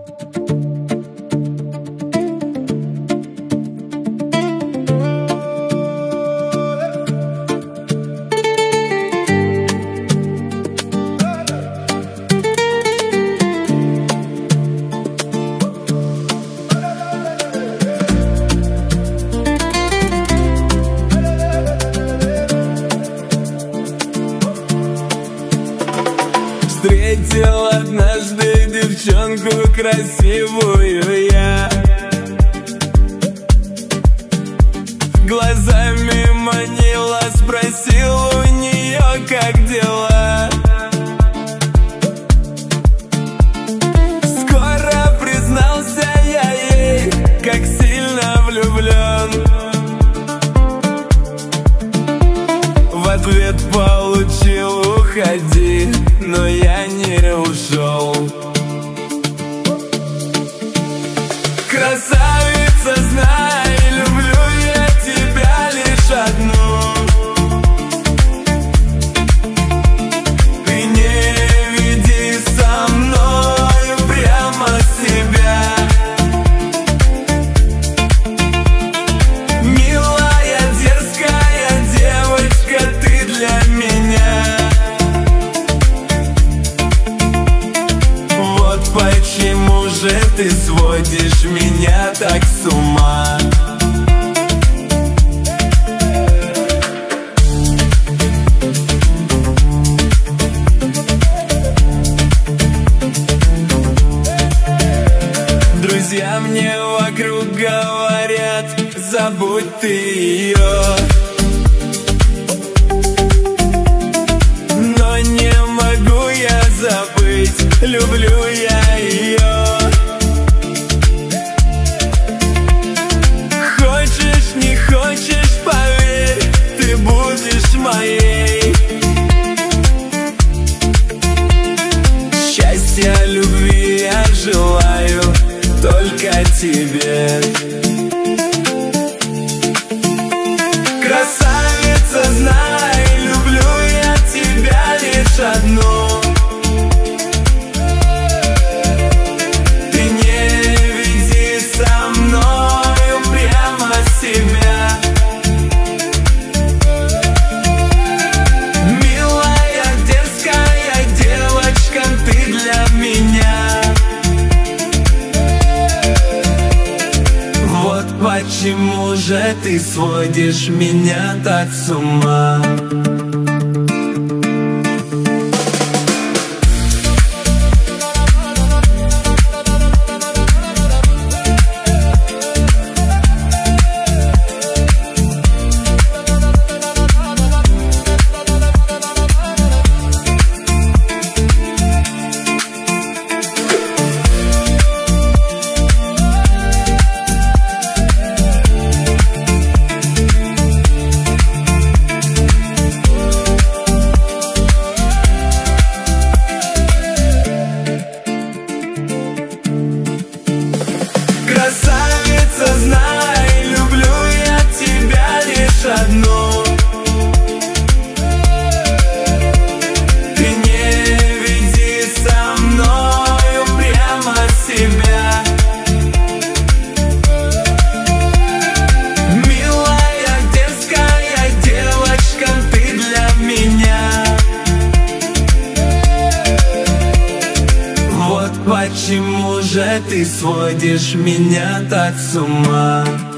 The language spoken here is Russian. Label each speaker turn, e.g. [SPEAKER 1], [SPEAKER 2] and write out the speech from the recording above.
[SPEAKER 1] Встретил однажды девчонку красивую я, глазами манила, спросил у нее, как дела. Скоро признался я ей, как сильно влюблен. В ответ получил: уходи, но я не ушел. Красавица, знай, люблю я тебя лишь одну. Ты не веди со мною прямо себя. Милая, дерзкая девочка, ты для меня. Вот почему же ты сводишь меня так с ума. Друзья мне вокруг говорят: забудь ты ее. Но не могу я забыть, люблю я ее. Хочешь, не хочешь, поверь, ты будешь моей. Счастья, любви я желаю только тебе. Красавица, знай, люблю я тебя лишь одну. Ты не веди со мною прямо себя. Милая, дерзкая девочка, ты для меня. Вот почему же ты сводишь меня так с ума. Красавица, знай, люблю я тебя лишь одну. Ты не веди со мною прямо себя. Милая, дерзкая девочка, ты для меня. Вот почему же ты сводишь меня так с ума.